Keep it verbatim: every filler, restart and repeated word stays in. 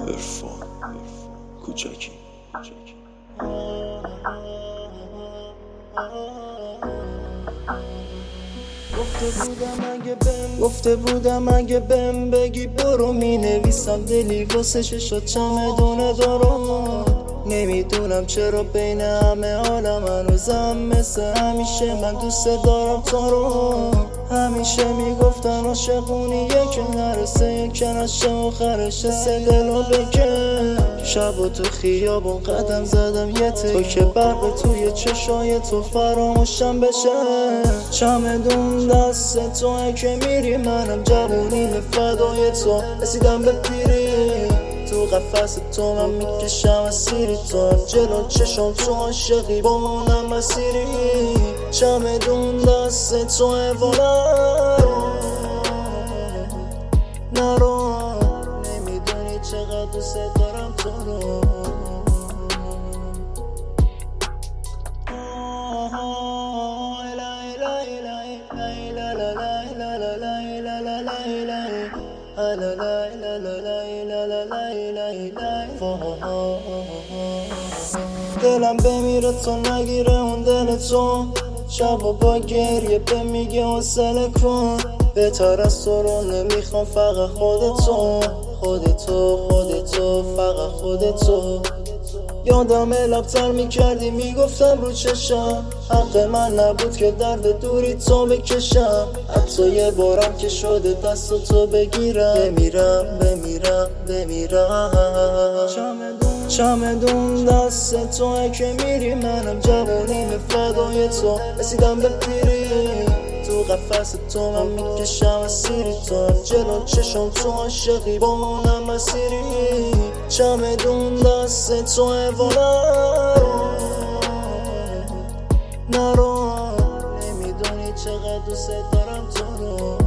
عرفان کوچکی. گفته بودم اگه بهم گفته بودم اگه بهم بگی برو می نویسم دلی واسه چشات چمدونه دارم. نمیدونم چرا بین همه عالم هنوزم مثل همیشه من دوست دارم تو رو. همیشه میگفتن عاشقونیه که نرسه یک نشه آخرش سه دلو بکن. شب و تو خیابون قدم زدم یه تی تو که برق توی چشای تو فراموشم بشه. چمدون دست توه که میری منم جوونیم فدای تو رسیدم به پیری. تو قفس تو من میکشم اسیری تو هم جلو چشم تو عاشقی با منم مسیری. چمدون دست توه والا نرو نمیدونی چقدر دوست دارم تو رو. دلم بمیره تو نگیره اون دل تو. شب و با گریه به میگه حوصله کن. بهتر از تو رو نمیخوام فقط خودتو خودتو خودتو فقط خودتو. یادم لبتر میکردی میگفتم رو چشم حق من نبود که درد دوری تو بکشم. حتی یه بارم که شده دست تو بگیرم بمیرم بمیرم بمیرم. چمدون دست توه که میری منم جوونیم فدای تو رسیدم به پیری. تو قفس تو من میکشم اسیری تو هم جلو چشم تو عاشقی با منم مسیری. چمدون دست توه والا نرو نمیدونی چقدر دوست دارم تو رو.